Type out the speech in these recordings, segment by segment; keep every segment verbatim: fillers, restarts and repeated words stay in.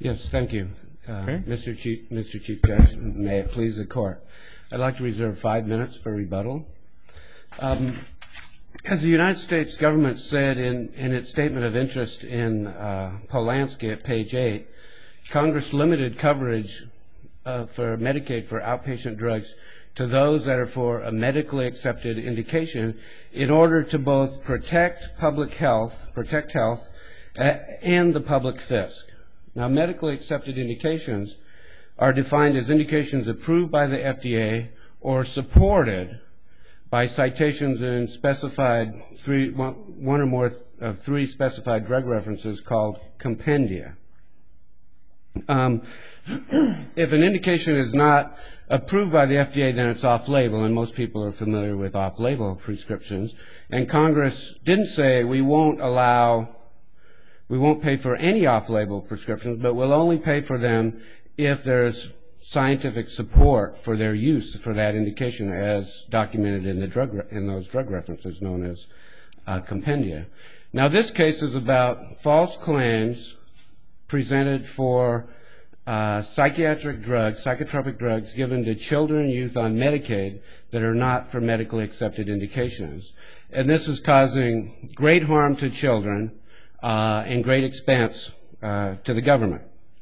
Yes, thank you. Uh, Okay. Mister Chief, Mister Chief Judge, may it please the Court. I'd like to reserve five minutes for rebuttal. Um, as the United States government said in, in its statement of interest in uh, Polanski at page eight, Congress limited coverage uh, for Medicaid for outpatient drugs to those that are for a medically accepted indication in order to both protect public health, protect health, uh, and the public fisc. Now, medically accepted indications are defined as indications approved by the F D A or supported by citations in specified three, one, one or more of three specified drug references called compendia. Um, if an indication is not approved by the F D A, then it's off-label, and most people are familiar with off-label prescriptions. And Congress didn't say we won't allow We won't pay for any off-label prescriptions, but we'll only pay for them if there's scientific support for their use for that indication, as documented in the drug in those drug references known as uh, compendia. Now, this case is about false claims presented for uh, psychiatric drugs, psychotropic drugs given to children and youth on Medicaid that are not for medically accepted indications, and this is causing great harm to children. Uh, and great expense uh, to the government.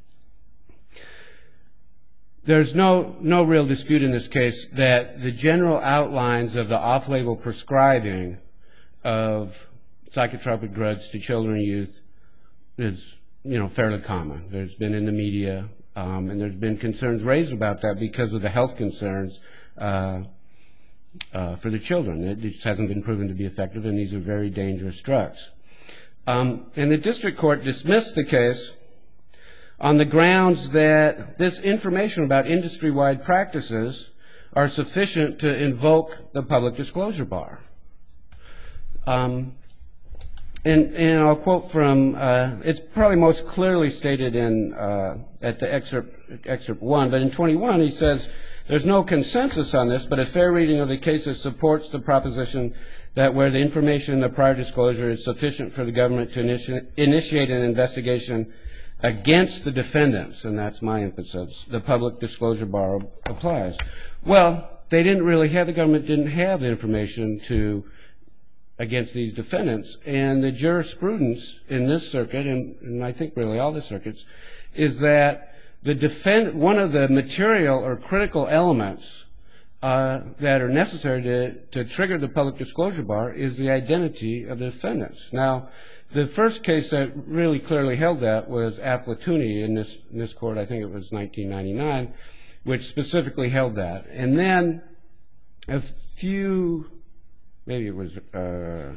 There's no, no real dispute in this case that the general outlines of the off-label prescribing of psychotropic drugs to children and youth is, you know, fairly common. There's been in the media, um, and there's been concerns raised about that because of the health concerns uh, uh, for the children. It just hasn't been proven to be effective, and these are very dangerous drugs. Um, and the district court dismissed the case on the grounds that this information about industry-wide practices are sufficient to invoke the public disclosure bar. Um, and, and I'll quote from, uh, it's probably most clearly stated in uh, at the excerpt, excerpt one, but in twenty-one he says, there's no consensus on this, but a fair reading of the cases supports the proposition that where the information in the prior disclosure is sufficient for the government to initi- initiate an investigation against the defendants, and that's my emphasis, the public disclosure bar applies. Well, they didn't really have, the government didn't have the information to, against these defendants, and the jurisprudence in this circuit, and, and I think really all the circuits, is that the defend, one of the material or critical elements Uh, that are necessary to, to trigger the public disclosure bar is the identity of the defendants. Now, the first case that really clearly held that was Afflatooni in this, in this court, I think it was nineteen ninety-nine, which specifically held that. And then a few, maybe it was uh,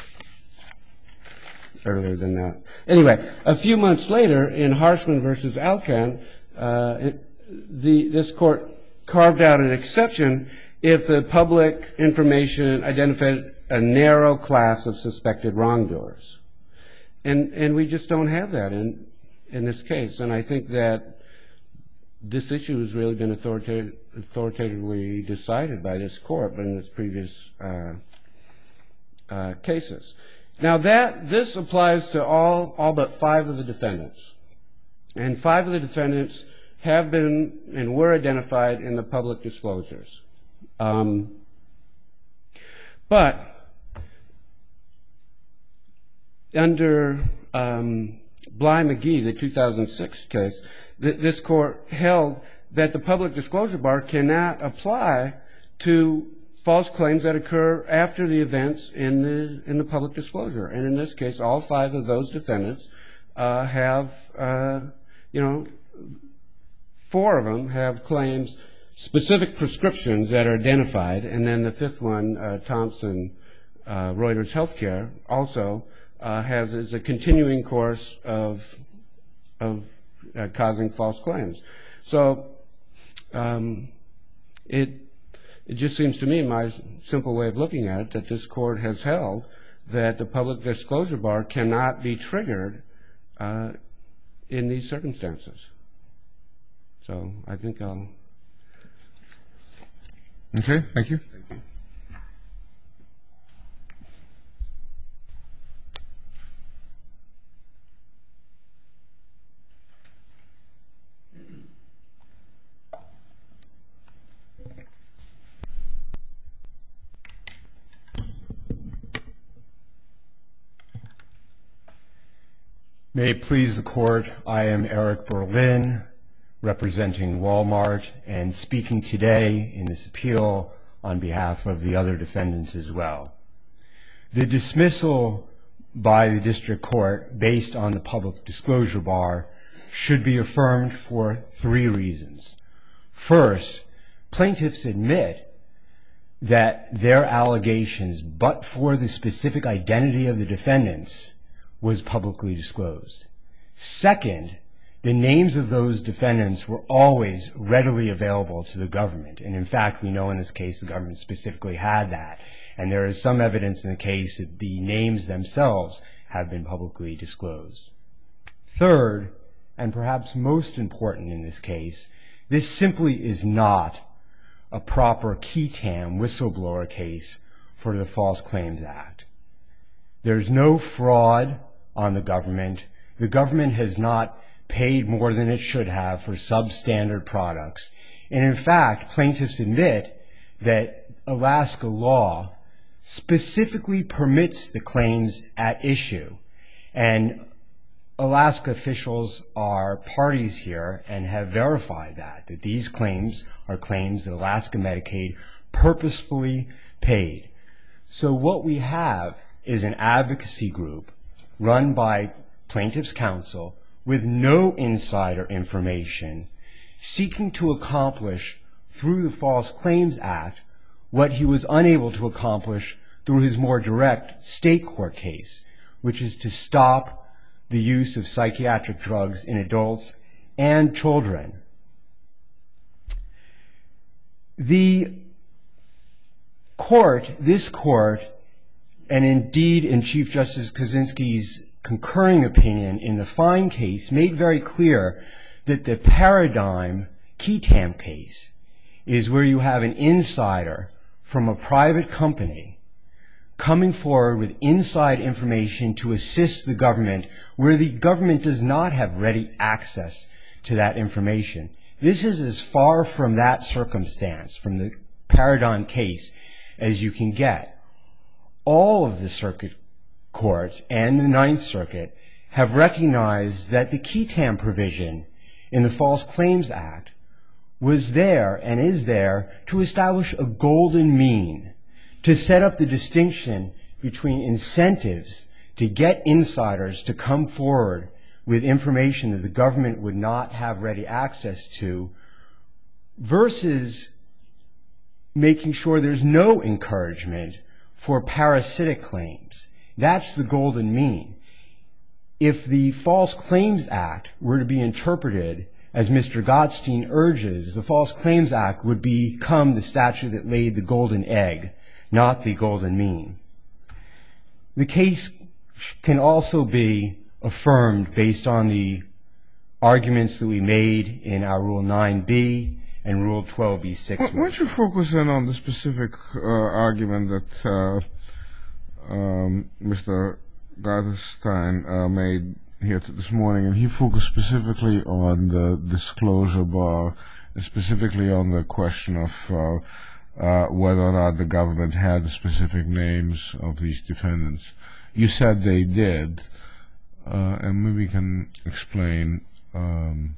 earlier than that. Anyway, a few months later in Harshman versus Alcan, uh, it, the, this court carved out an exception if the public information identified a narrow class of suspected wrongdoers. And and we just don't have that in in this case. And I think that this issue has really been authoritative, authoritatively decided by this court in its previous uh, uh, cases. Now that this applies to all all but five of the defendants. And five of the defendants have been and were identified in the public disclosures. Um, but under um, Bly-McGee, the two thousand six case, th- this court held that the public disclosure bar cannot apply to false claims that occur after the events in the in the public disclosure. And in this case, all five of those defendants uh, have, uh, you know, Four of them have claims, specific prescriptions that are identified, and then the fifth one, uh, Thompson uh, Reuters Healthcare, also uh, has is a continuing course of of uh, causing false claims. So um, it it just seems to me, my simple way of looking at it, that this court has held that the public disclosure bar cannot be triggered uh, in these circumstances. So I think I'll... Okay, thank you. Thank you. May it please the Court, I am Eric Berlin, representing Walmart, and speaking today in this appeal on behalf of the other defendants as well. The dismissal by the District Court based on the public disclosure bar should be affirmed for three reasons. First, plaintiffs admit that their allegations, but for the specific identity of the defendants, was publicly disclosed. Second, the names of those defendants were always readily available to the government. And in fact, we know in this case the government specifically had that. And there is some evidence in the case that the names themselves have been publicly disclosed. Third, and perhaps most important in this case, this simply is not a proper qui tam whistleblower case for the False Claims Act. There's no fraud on the government. The government has not paid more than it should have for substandard products. And in fact, plaintiffs admit that Alaska law specifically permits the claims at issue. And Alaska officials are parties here and have verified that, that these claims are claims that Alaska Medicaid purposefully paid. So what we have is an advocacy group run by plaintiffs' counsel with no insider information, seeking to accomplish through the False Claims Act what he was unable to accomplish through his more direct state court case, which is to stop the use of psychiatric drugs in adults and children. The court, this court, and indeed in Chief Justice Kaczynski's concurring opinion in the Fine case, made very clear that the paradigm qui tam case is where you have an insider from a private company coming forward with inside information to assist the government where the government does not have ready access to that information. This is as far from that circumstance, from the paradigm case, as you can get. All of the circuit courts and the Ninth Circuit have recognized that the qui tam provision in the False Claims Act was there and is there to establish a golden mean, to set up the distinction between incentives to get insiders to come forward with information that the government would not have ready access to, versus making sure there's no encouragement for parasitic claims. That's the golden mean. If the False Claims Act were to be interpreted as Mister Gottstein urges, the False Claims Act would become the statute that laid the golden egg, not the golden mean. The case can also be affirmed based on the arguments that we made in our Rule nine B and Rule twelve B six. Why don't you focus in on the specific uh, argument that uh, um, Mister Gottstein uh, made here this morning, and he focused specifically on the disclosure bar, and specifically on the question of uh, uh, whether or not the government had the specific names of these defendants. You said they did, uh, and maybe you can explain um,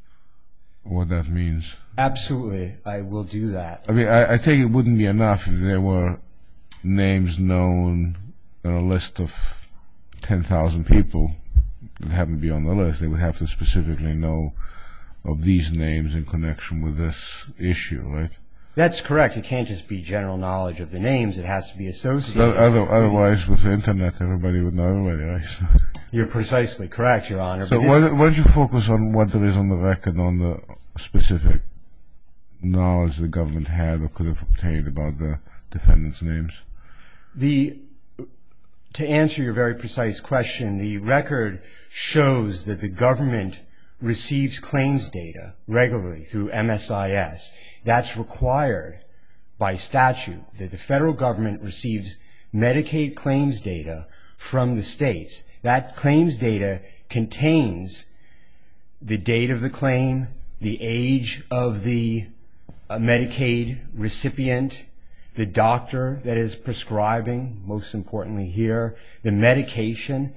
what that means. Absolutely, I will do that. I mean, I, I think it wouldn't be enough if there were names known on a list of ten thousand people that happen to be on the list. They would have to specifically know of these names in connection with this issue, right? That's correct. It can't just be general knowledge of the names. It has to be associated. So other, otherwise, with the Internet, everybody would know everybody, right? You're precisely correct, Your Honor. So why, why don't you focus on what there is on the record on the specific knowledge the government had or could have obtained about the defendants' names? The, to answer your very precise question, the record shows that the government receives claims data regularly through M S I S. That's required by statute, that the federal government receives Medicaid claims data from the states. That claims data contains the date of the claim, the age of the uh, Medicaid recipient, the doctor that is prescribing, most importantly here, the medication.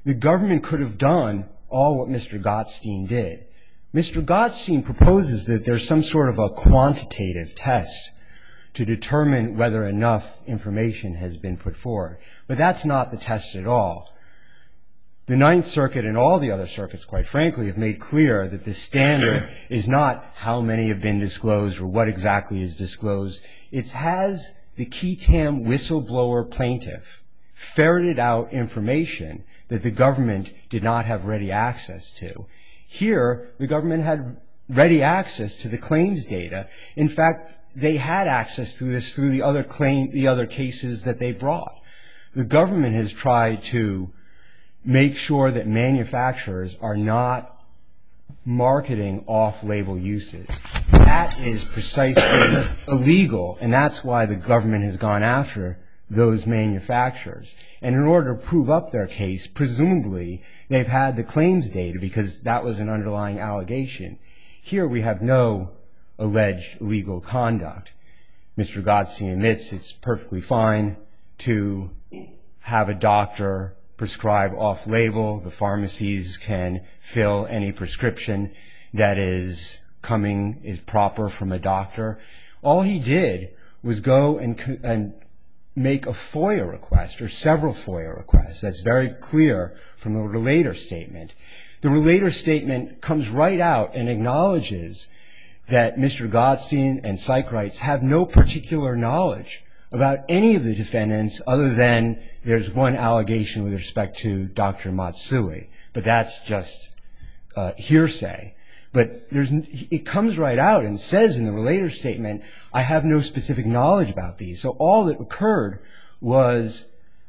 the government could have done all what Mister Gottstein did. Mister Gottstein proposes that there's some sort of a quantitative test to determine whether enough information has been put forward. But that's not the test at all. The Ninth Circuit and all the other circuits, quite frankly, have made clear that the standard is not how many have been disclosed or what exactly is disclosed. It has the qui tam whistleblower plaintiff ferreted out information that the government did not have ready access to. Here, the government had ready access to the claims data. In fact, they had access to this through the other claim, the other cases that they brought. The government has tried to make sure that manufacturers are not marketing off-label uses. That is precisely illegal, and that's why the government has gone after those manufacturers. And in order to prove up their case, presumably they've had the claims data because that was an underlying allegation. Here we have no alleged illegal conduct. Mister Gottstein admits it's perfectly fine to have a doctor prescribe off-label. The pharmacies can fill any prescription that is coming, is proper from a doctor. All he did was go and, and make a FOIA request or several FOIA requests. That's very clear from the relator statement. The relator statement comes right out and acknowledges that Mister Gottstein and PsychRights have no particular knowledge about any of the defendants other than there's one allegation with respect to Doctor Matsui, but that's just uh, hearsay. But there's, it comes right out and says in the relator statement, I have no specific knowledge about these. So all that occurred was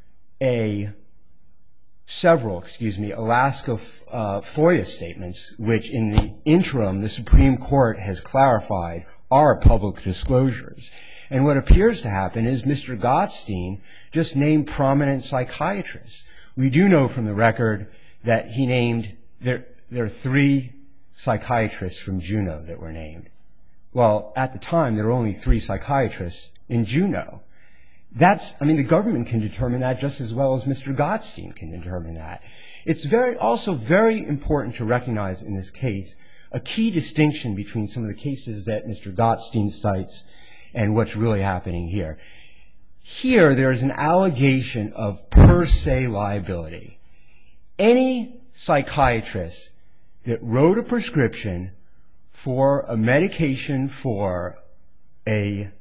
a several, excuse me, Alaska uh, FOIA statements, which in the interim the Supreme Court has clarified are public disclosures. And what appears to happen is Mister Gottstein just named prominent psychiatrists. We do know from the record that he named, there, there are three psychiatrists from Juneau that were named. Well, at the time, there were only three psychiatrists in Juneau. That's, I mean, the government can determine that just as well as Mister Gottstein can determine that. It's very, also very important to recognize in this case a key distinction between some of the cases that Mister Gottstein cites and what's really happening here. Here, there's an allegation of per se liability. Any psychiatrist that wrote a prescription for a medication for a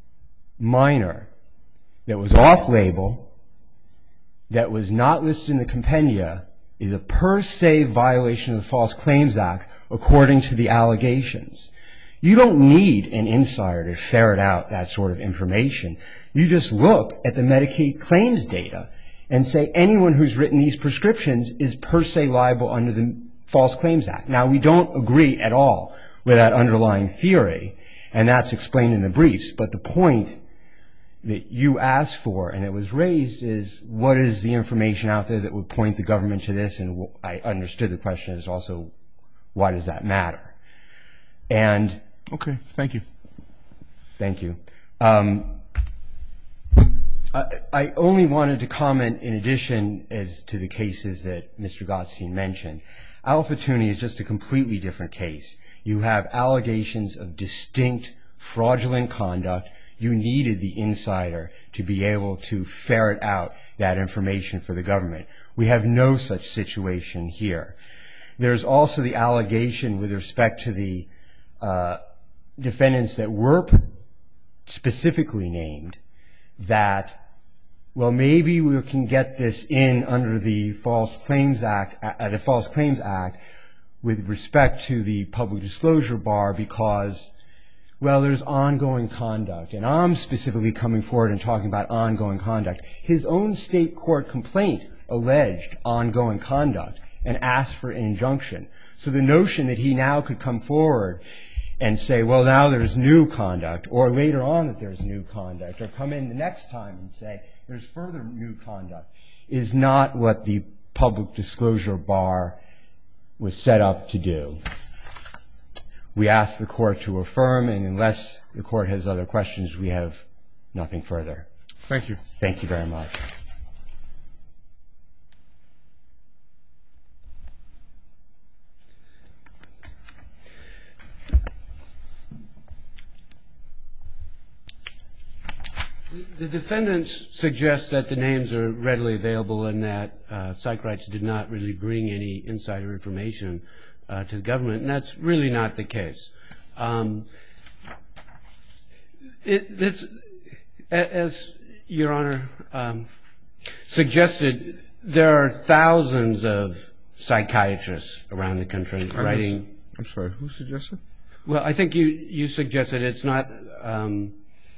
minor that was off-label, that was not listed in the compendia, is a per se violation of the False Claims Act according to the allegations. You don't need an insider to ferret out that sort of information. You just look at the Medicaid claims data and say anyone who's written these prescriptions is per se liable under the False Claims Act. Now, we don't agree at all with that underlying theory, and that's explained in the briefs, but the point that you asked for and it was raised is what is the information out there that would point the government to this, and I understood the question is also why does that matter? And okay, thank you. Thank you. Um, I, I only wanted to comment in addition as to the cases that Mister Gottstein mentioned. Alpha Tuning is just a completely different case. You have allegations of distinct fraudulent conduct. You needed the insider to be able to ferret out that information for the government. We have no such situation here. There's also the allegation with respect to the uh, defendants that were specifically named that, well, maybe we can get this in under the False Claims Act, uh, the False Claims Act with respect to the public disclosure bar because, well, there's ongoing conduct. And I'm specifically coming forward and talking about ongoing conduct. His own state court complaint alleged ongoing conduct and asked for an injunction. So the notion that he now could come forward and say, well, now there's new conduct, or later on that there's new conduct, or come in the next time and say there's further new conduct, is not what the public disclosure bar was set up to do. We ask the court to affirm, and unless the court has other questions, we have nothing further. Thank you. Thank you very much. The defendants suggest that the names are readily available and that uh, Psych Rights did not really bring any insider information uh, to the government, and that's really not the case. Um, it, this, as Your Honor um, suggested, there are thousands of psychiatrists around the country I'm writing. Just, I'm sorry, who suggested? Well, I think you, you suggested it's not. Um,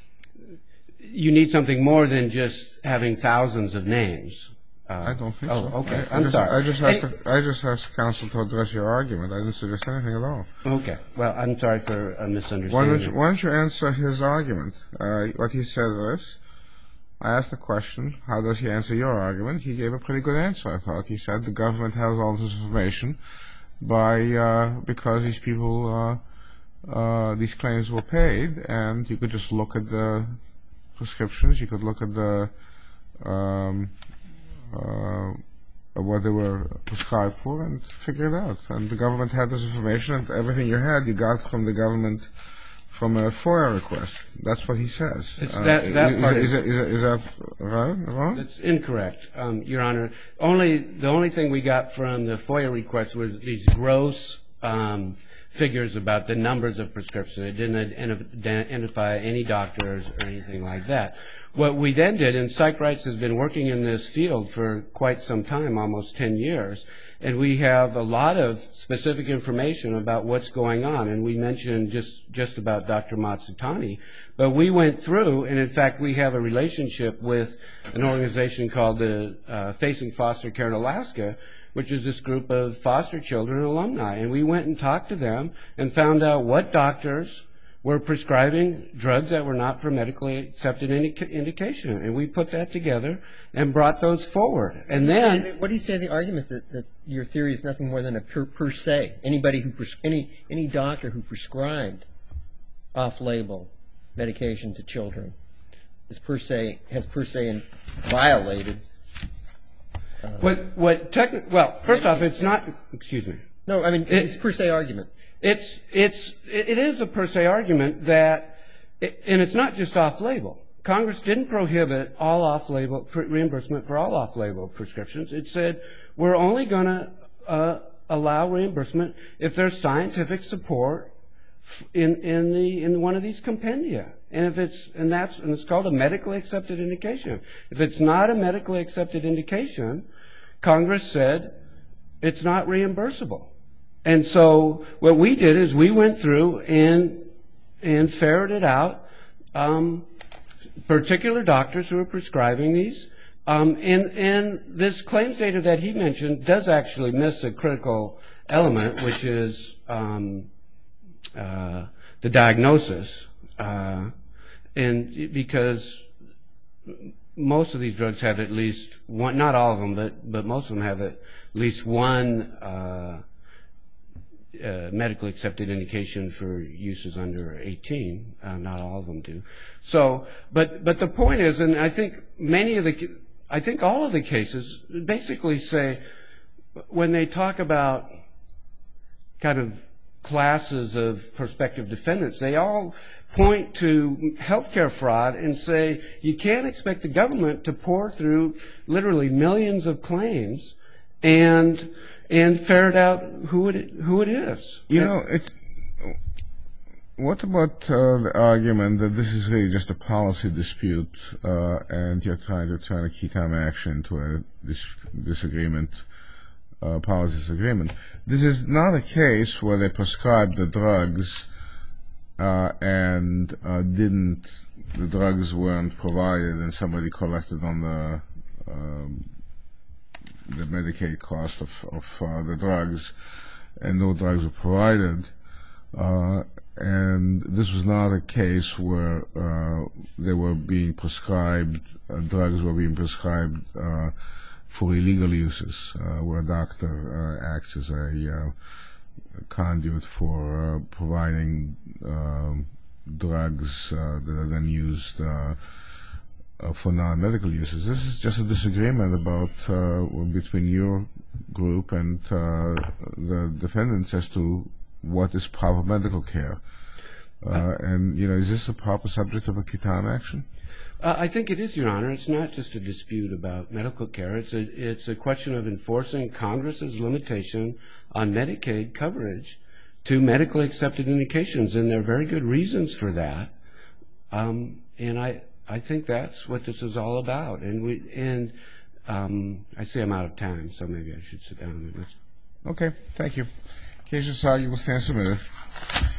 you need something more than just having thousands of names. Uh, I don't think oh, so. okay. I, I'm I just, sorry. I just asked. Any, I just asked counsel to address your argument. I didn't suggest anything at all. Okay. Well, I'm sorry for a misunderstanding. Why don't you, why don't you answer his argument? Uh, what he says is, I asked the question, how does he answer your argument? He gave a pretty good answer, I thought. He said the government has all this information by uh, because these people, uh, uh, these claims were paid, and you could just look at the prescriptions, you could look at the um, uh, what they were prescribed for and figure it out. And the government had this information, and everything you had, you got from the government from a FOIA request. That's what he says. It's Uh, that, that is, part is, is, is, is, is that right, wrong? That's incorrect, um, Your Honor. Only the only thing we got from the FOIA request was these gross um, figures about the numbers of prescriptions. It didn't identify any doctors or anything like that. What we then did, and Psych Rights has been working in this field for quite some time, almost ten years, and we have a lot of specific information about what's going on. And we mentioned just, just about Doctor Matsutani, but we went through, and in fact we have a relationship with an organization called the uh, Facing Foster Care in Alaska, which is this group of foster children alumni. And we went and talked to them and found out what doctors were prescribing drugs that were not for medically accepted indica- indication. And we put that together and brought those forward. And then... What do you say the argument that, that your theory is nothing more than a per, per se? Anybody who, pres- any, any doctor who prescribed off-label medication to children is per se, has per se violated... Uh, what, what techni- well, first off, it's not... Excuse me. No, I mean, it's, it's per se argument. It's, it's, it is a per se argument that, and it's not just off-label. Congress didn't prohibit all off-label, reimbursement for all off-label prescriptions. It said we're only going to uh, allow reimbursement if there's scientific support in, in, the, in one of these compendia. And if it's, and that's, and it's called a medically accepted indication. If it's not a medically accepted indication, Congress said it's not reimbursable. And so what we did is we went through and and ferreted out um, particular doctors who are prescribing these. Um, and, and this claims data that he mentioned does actually miss a critical element, which is um, uh, the diagnosis. Uh, and because most of these drugs have at least one, not all of them, but, but most of them have at least one uh, Uh, medically accepted indication for uses under eighteen. Uh, not all of them do. So, but but the point is, and I think many of the, I think all of the cases basically say, when they talk about kind of classes of prospective defendants, they all point to healthcare fraud and say you can't expect the government to pour through literally millions of claims and and ferret out who it who it is. You know, it, what about uh, the argument that this is really just a policy dispute, uh, and you're trying to turn a key time action to a dis- disagreement, uh, policy disagreement? This is not a case where they prescribed the drugs uh, and uh, didn't, the drugs weren't provided and somebody collected on the um, the Medicaid cost of, of uh, the drugs, and no drugs were provided. Uh, and this was not a case where uh, they were being prescribed, uh, drugs were being prescribed uh, for illegal uses, uh, where a doctor uh, acts as a, uh, a conduit for uh, providing uh, drugs uh, that are then used uh, Uh, for non-medical uses. This is just a disagreement about uh, between your group and uh, the defendants as to what is proper medical care. Uh, and, you know, is this a proper subject of a Kitan action? Uh, I think it is, Your Honor. It's not just a dispute about medical care. It's a, it's a question of enforcing Congress's limitation on Medicaid coverage to medically accepted indications, and there are very good reasons for that. Um, and I, I think that's what this is all about. And we, and um, I see I'm out of time, so maybe I should sit down a minute. Okay, thank you. Case is argued, will stand submitted.